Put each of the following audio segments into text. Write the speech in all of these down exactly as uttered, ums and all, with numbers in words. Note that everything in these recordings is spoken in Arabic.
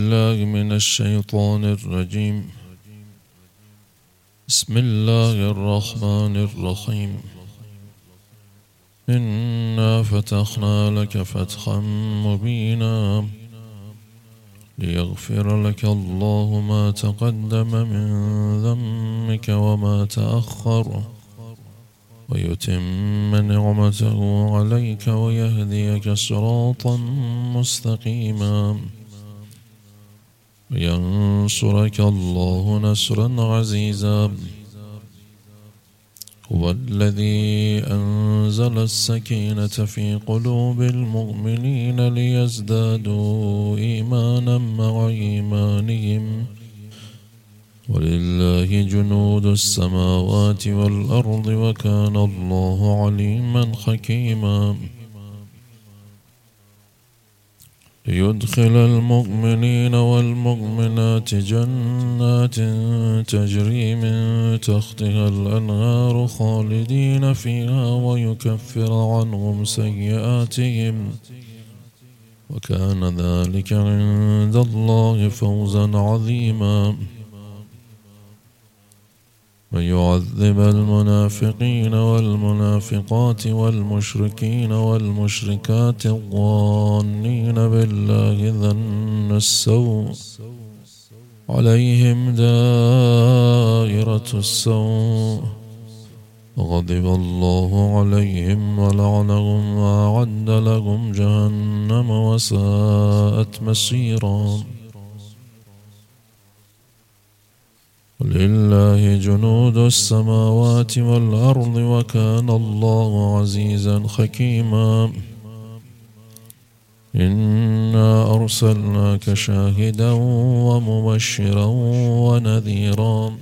الله من الشيطان الرجيم. بسم الله الرحمن الرحيم. إنا فتحنا لك فتحا مبينا ليغفر لك الله ما تقدم من ذنبك وما تأخر ويتم نعمته عليك ويهديك صراطا مستقيما وينصرك الله نصرا عزيزا. هو الذي أنزل السكينة في قلوب المؤمنين ليزدادوا إيمانا مع إيمانهم ولله جنود السماوات والأرض وكان الله عليما حكيما. ليدخل المؤمنين والمؤمنات جنات تجري من تحتها الأنهار خالدين فيها ويكفر عنهم سيئاتهم وكان ذلك عند الله فوزا عظيما. ويعذب المنافقين والمنافقات والمشركين والمشركات الظانين بالله ظن السوء عليهم دائرة السوء وغضب الله عليهم ولعنهم وأعد لهم جهنم وساءت مصيرا. ولله جنود السماوات والأرض وكان الله عزيزا حكيما. إنا أرسلناك شاهدا ومبشرا ونذيرا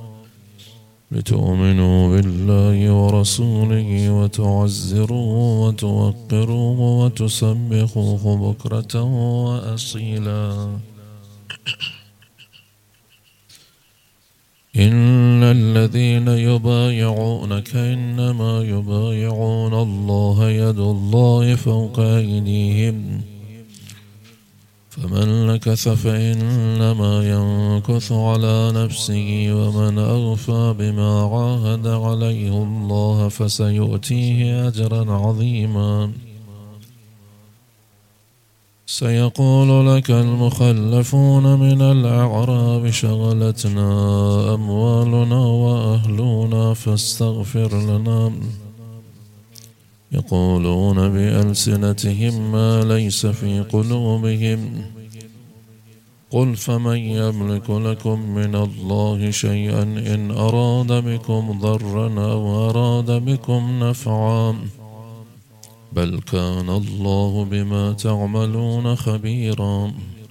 لتؤمنوا بالله ورسوله وتعزروه وتوقروه وتسبحوه بكرة وأصيلا. إن الذين يبايعونك إنما يبايعون الله يد الله فوق أيديهم فمن نكث فإنما ينكث على نفسه ومن أوفى بما عاهد عليه الله فسيؤتيه أجرا عظيما. سيقول لك المخلفون من الأعراب شغلتنا أموالنا وأهلنا فاستغفر لنا يقولون بألسنتهم ما ليس في قلوبهم قل فمن يملك لكم من الله شيئا إن أراد بكم ضرا أو أراد بكم نفعا بل كان الله بما تعملون خبيرا.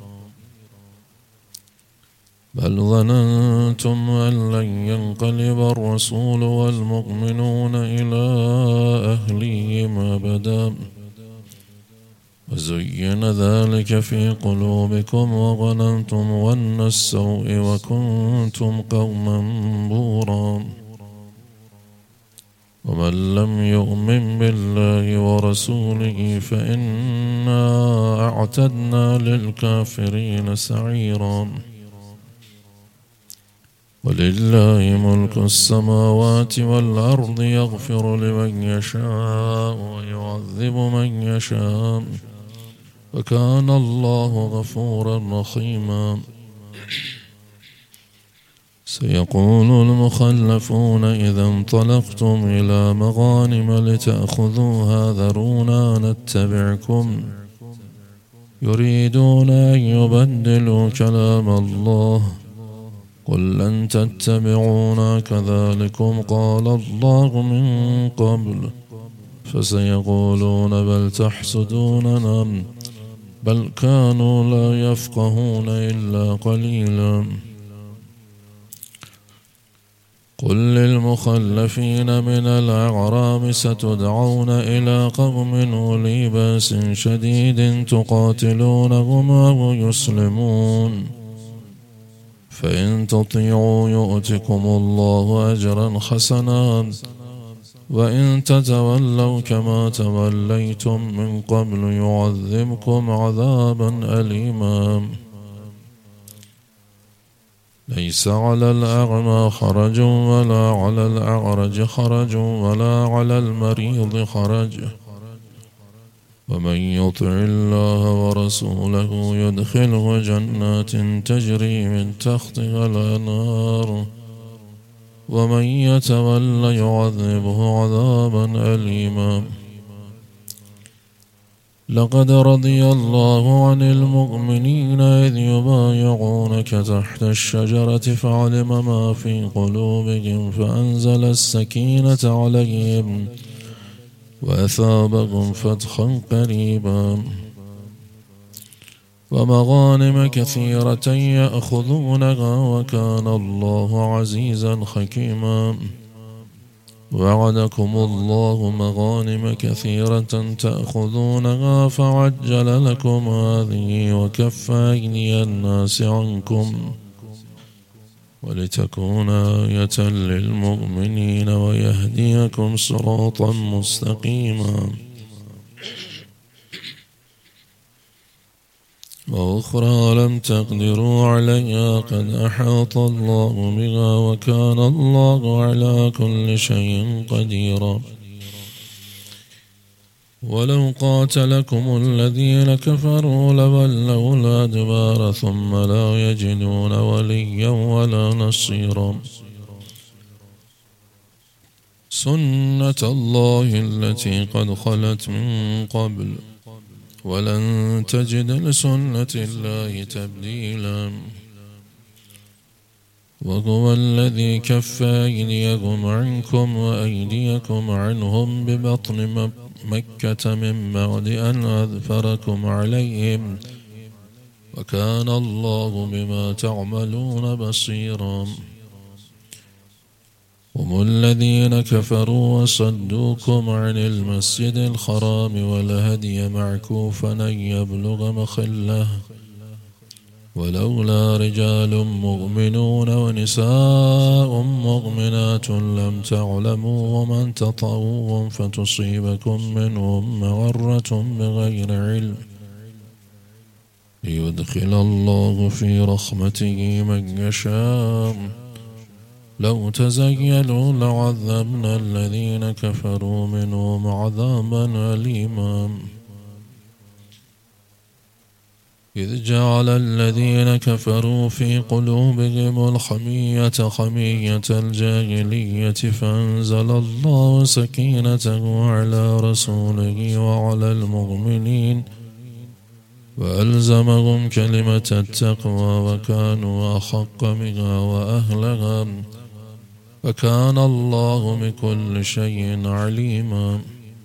بل ظننتم أن لن ينقلب الرسول والمؤمنون إلى أهليهم أبدا وزين ذلك في قلوبكم وظننتم ظن السوء وكنتم قوما بورا. ومن لم يؤمن بالله ورسوله فإنا أعتدنا للكافرين سعيرا. ولله ملك السماوات والأرض يغفر لمن يشاء ويعذب من يشاء وكان الله غفورا رحيما. سيقول المخلفون إذا انطلقتم إلى مغانم لتأخذوها ذرونا نتبعكم يريدون أن يبدلوا كلام الله قل لن تتبعونا كذلكم قال الله من قبل فسيقولون بل تحسدوننا بل كانوا لا يفقهون إلا قليلا. قل للمخلفين من الأعراب ستدعون إلى قوم أولي بأس شديد تقاتلونهم أو يسلمون فإن تطيعوا يؤتكم الله أجرا حسنا وإن تتولوا كما توليتم من قبل يعذبكم عذابا أليما. ليس على الأعمى حرج ولا على الأعرج حرج ولا على المريض حرج ومن يطع الله ورسوله يدخله جنات تجري من تحتها الأنهار ومن يتولى يعذبه عذابا أليما. لقد رضي الله عن المؤمنين إذ يبايعونك تحت الشجرة فعلم ما في قلوبهم فأنزل السكينة عليهم وأثابهم فتحا قريبا ومغانم كثيرة يأخذونها وكان الله عزيزا حكيما. وعدكم الله مغانم كثيرة تأخذونها فعجل لكم هذه وكف أيدي الناس عنكم ولتكون آية للمؤمنين ويهديكم صراطا مستقيما. وأخرى لم تقدروا عليها قد أحاط الله بها وكان الله على كل شيء قديرا. ولو قاتلكم الذين كفروا لولوا الأدبار ثم لا يجدون وليا ولا نصيرا. سنة الله التي قد خلت من قبل ولن تجد لسنة الله تبديلا. وهو الذي كف أيديكم عنكم وأيديكم عنهم ببطن مكة من بعد أن أظفركم عليهم وكان الله بما تعملون بصيرا. هم الذين كفروا وصدوكم عن المسجد الحرام والهدي معكوفا أن يبلغ محله ولولا رجال مؤمنون ونساء مؤمنات لم تعلموا ومن تطعوهم فتصيبكم منهم معرة بغير علم ليدخل الله في رحمته من يشاء. لو تزيلوا لعذبنا الذين كفروا منهم عذابا أليما. إذ جعل الذين كفروا في قلوبهم الحمية حمية الجاهلية فأنزل الله سكينته على رسوله وعلى المؤمنين وألزمهم كلمة التقوى وكانوا أحق بها وأهلها وكان الله بكل شيء عليما.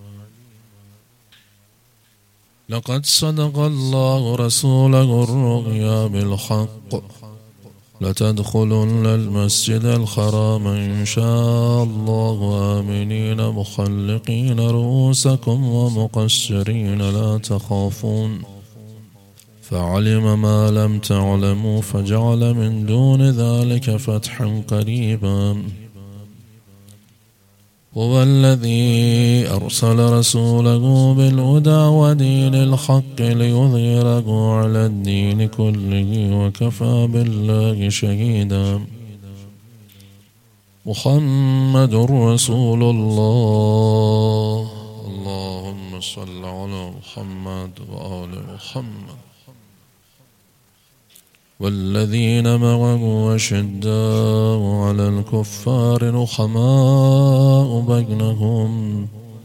لقد صدق الله رسوله الرؤيا بالحق لتدخلن المسجد الحرام إن شاء الله آمنين محلقين رؤوسكم ومقصرين لا تخافون فعلم ما لم تعلموا فجعل من دون ذلك فتحا قريبا. هو الذي أرسل رسوله بالهدى ودين الحق ليظهره على الدين كله وكفى بالله شهيدا. محمد رسول الله. اللهم صل على محمد وآل محمد. والذين معه أشداء على الكفار رحماء بينهم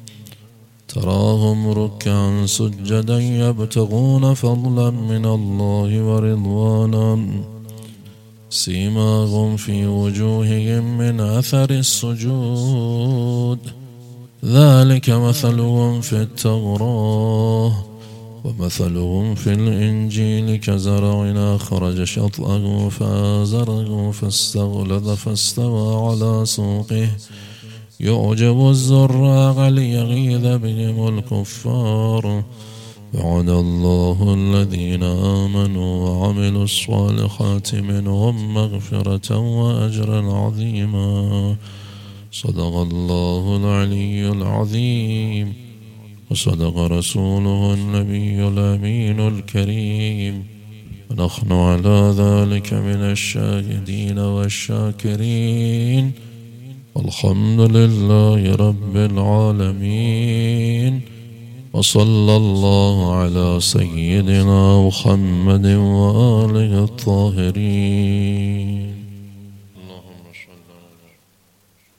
تراهم ركعا سجدا يبتغون فضلا من الله ورضوانا سيماهم في وجوههم من أثر السجود ذلك مثلهم في التوراة ومثلهم في الإنجيل كزرع أخرج شطأه فآزره فاستغلظ فاستوى على سوقه يعجب الزراع ليغيظ بهم الكفار. وعد الله الذين آمنوا وعملوا الصالحات منهم مغفرة وأجرا عظيما. صدق الله العلي العظيم وصدق رسوله النبي الأمين الكريم ونحن على ذلك من الشاهدين والشاكرين، والحمد لله رب العالمين. وصلى الله على سيدنا محمد وآله الطاهرين.